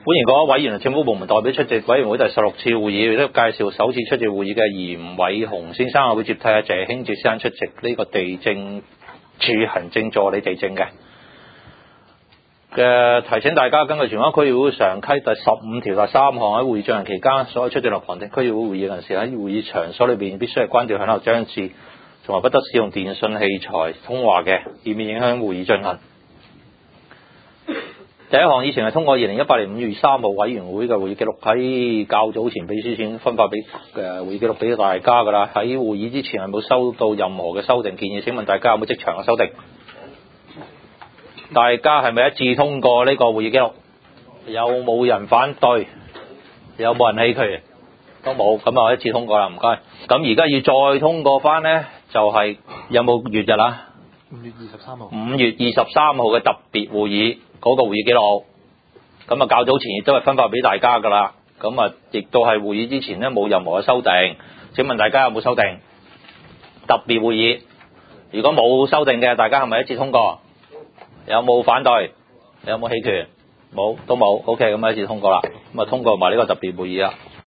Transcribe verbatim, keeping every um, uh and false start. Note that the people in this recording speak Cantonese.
歡迎各位委員同政府部門代表出席委員會第十六次會議，亦都介紹首次出席會議嘅嚴偉雄先生，會接替阿謝興哲先生出席呢個地政處行政助理地政嘅。嘅提醒大家，根據全港區議會常規第十五條第三項，喺會議進行期間，所有出席落旁聽區議會會議人士喺會議場所裏邊必須係關掉響頭裝置，同埋不得使用電訊器材通話嘅，以免影響會議進行。第一項議程係通過二零一八年五月三號委員會嘅會議記錄，喺較早前秘書處分發俾誒會議記錄俾大家㗎啦。喺會議之前係冇收到任何嘅修訂建議，請問大家有冇即場嘅修訂？大家係咪一致通過呢個會議記錄？有冇人反對？有冇人棄權？都冇，咁啊一致通過啦，唔該。咁而家要再通過翻呢，就係、是、有冇月日啊？ 五月二十三號。 五月二十三號嘅特別會議嗰、那個會議記錄，咁啊較早前亦都係分發俾大家㗎啦。咁啊亦都係會議之前呢，冇任何嘅修訂。請問大家有冇修訂？特別會議，如果冇修訂嘅，大家係咪一致通過？有冇反對？有冇棄權？冇，都冇。OK，咁啊一致通過啦。咁啊通過埋呢個特別會議啦。